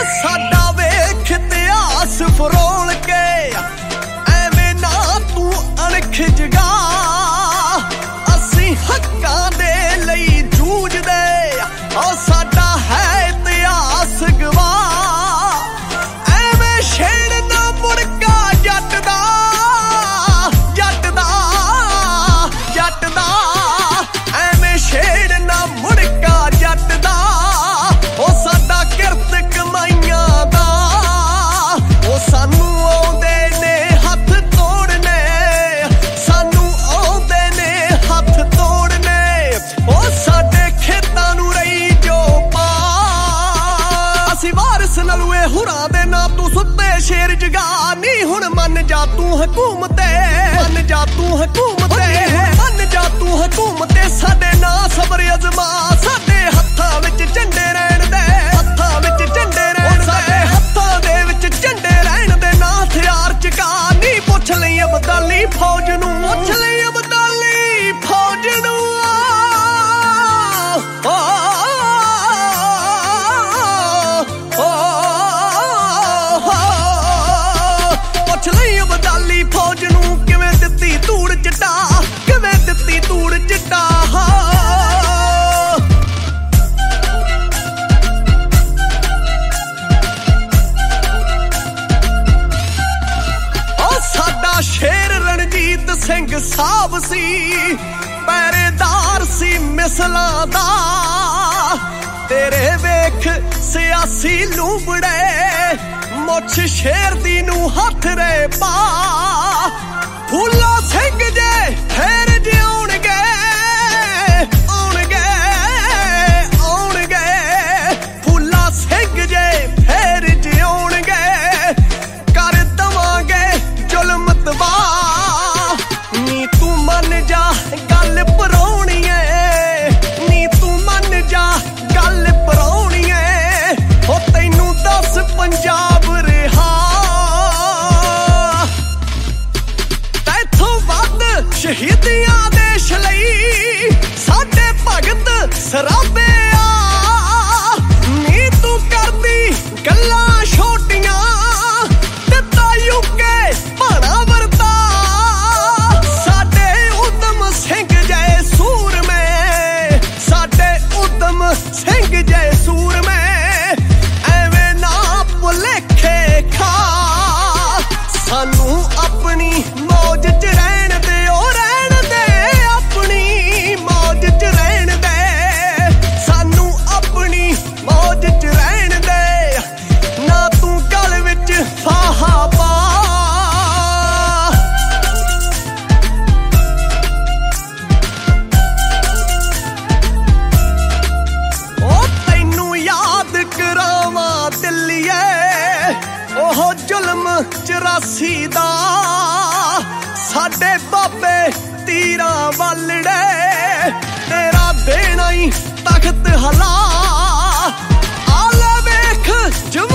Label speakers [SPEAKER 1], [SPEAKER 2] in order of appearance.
[SPEAKER 1] ਸਾਡਾ ਵੇਖ ਇਤਿਹਾਸ ਫਰੋਲ ਕੇ ਐਵੇਂ ਨਾ ਤੂੰ ਅਣਖ ਜਗਾ ਅਸੀਂ ਹੱਕਾਂ ਦੇ ਲਈ ਜੂਝਦੇ ਉਹ ਸਾਡਾ ਹੈ ਇਤਿਹਾਸ ਗਵਾਹ ਐਵੇਂ ਛੇੜਨਾ ਮੁੜਕਾ ਜੱਟ ਦਾ ਐਵੇਂ ਛੇੜਨਾ ਮੁੜਕਾ ਜੱਟ ਦਾ ਉਹ ਸਾਡਾ ਕਿਰਤ ਕਮਾਈਆਂ ਦਾ ਉਹ ਸਾਨੂੰ ਆਉਂਦੇ ਨੇ ਹੱਥ ਤੋੜਨੇ ਸਾਨੂੰ ਆਉਂਦੇ ਨੇ ਹੱਥ ਤੋੜਨੇ ਉਹ ਸਾਡੇ ਖੇਤਾਂ ਨੂੰ ਰਹੀ ਜੋ ਪਾ ਅਸੀਂ ਵਾਰਿਸ ਨਲੂਏ ਹੁਰਾਂ ਦੇ ਨਾਂ ਤੂੰ ਸੁੱਤੇ ਸ਼ੇਰ ਜਗਾ ਨੀ ਹੁਣ ਮੰਨ ਜਾ ਤੂੰ ਹਕੂਮਤ ਮੰਨ ਜਾ ਤੂੰ ਹਕੂਮਤ ਮੰਨ ਜਾ ਤੂੰ ਹਕੂਮਤ ਸਾਡੇ ਨਾਂ ਸਬਰ ਅਜ਼ਮਾ ਸਾਡੇ ਹੱਥਾਂ ਵਿੱਚ ਝੰਡੇ ਰਹਿਣ ਦੇ ਹੱਥਾਂ ਵਿੱਚ ਝੰਡੇ ਰਹਿਣ ਸਾਡੇ ਹੱਥਾਂ ਦੇ ਵਿੱਚ ਝੰਡੇ ਰਹਿਣ ਦੇ ਨਾ ਹਥਿਆਰ ਚਕਾ ਨੀ ਪੁੱਛ ਲਈ ਅਬਦਾਲੀ ਫੌਜ ਨੂੰ ਪੁੱਛ ਲਈ ਅਬਦਾਲੀ ਫੌਜ ਨੂੰ ਪੁੱਛ ਲਈ ਅਬਦਾਲੀ ਫੌਜ ਨੂੰ ਕਿਵੇਂ ਦਿੱਤੀ ਧੂੜ ਚਿੱਟਾ ਕਿਵੇਂ ਦਿੱਤੀ ਧੂੜ ਚਿੱਟਾ ਉਹ ਸਾਡਾ ਸ਼ੇਰ ਰਣਜੀਤ ਸਿੰਘ ਸਾਹਿਬ ਸੀ ਪਹਿਰੇਦਾਰ ਸੀ ਮਿਸਲਾਂ ਦਾ ਤੇਰੇ ਵੇਖ ਸਿਆਸੀ ਲੂੰਬੜੇ ਮੁੱਛ ਸ਼ੇਰ ਦੀ ਨੂੰ ਹੱਥ ਰੇ ਪਾ ਫੂਲਾ ਸਿੰਘ ਜੇ ਫੇਰ ਜਿਉਣਗੇ ਆਉਣਗੇ ਫੂਲਾ ਸਿੰਘ ਜੇ ਫੇਰ ਜਿਉਣਗੇ ਕਰ ਦਵਾਂਗੇ ਜ਼ੁਲਮ ਤਬਾਹ ਨੀ ਤੂੰ ਮੰਨ ਜਾ ਗੱਲ ਪਰਾਉਣੀ ਏ ਨੀ ਤੂੰ ਮੰਨ ਜਾ ਗੱਲ ਪਰਾਉਣੀ ਏ ਉਹ ਤੈਨੂੰ ਦੱਸ ਪੰਜਾਬ ਰਿਹਾ ਤੈਥੋਂ ਵੱਧ ਸ਼ਹੀਦੀਆਂ ਦੇਸ਼ ਲਈ ਸਾਡੇ ਭਗਤ ਸਰਾਬੇ ਆ ਨੀ ਤੂੰ ਕਰਦੀ ਗੱਲਾਂ ਛੋਟੀਆਂ ਦਿੱਤਾ ਯੂਕੇ ਭਾਣਾ ਵਰਤਾ ਸਾਡੇ ਉਦਮ ਸਿੰਘ ਜੈ ਸੂਰਮੇ ਸਾਡੇ ਉਦਮ ਸਿੰਘ ਜੈ ਸੂਰਮੇ ਐਵੇਂ ਨਾ ਭੁਲੇਖੇ ਖਾ ਸਾਨੂੰ ਆਪਣੀ ਮੌਜ ਚ ਰਹਿਣ ਦੇ ਉਹ ਰਹਿਣ ਦੇ ਆਪਣੀ ਮੌਜ ਚ ਰਹਿਣ ਦੇ ਸਾਨੂੰ ਆਪਣੀ ਮੌਜ ਚ ਰਹਿਣ ਦੇ ਨਾ ਤੂੰ ਗਲ ਵਿੱਚ ਫਾਹਾ ਪਾ ਉਹ ਤੈਨੂੰ ਯਾਦ ਕਰਾਵਾਂ ਦਿੱਲੀਏ ਉਹ ਜ਼ੁਲਮ 84 ਦਾ ਸਾਡੇ ਬਾਬੇ ਤੀਰਾਂ ਵਾਲੜੇ ਤੇਰਾ ਦੇਣਾ ਹੀ ਤਖਤ ਹਲਾ ਆਲੇ ਵੇਖ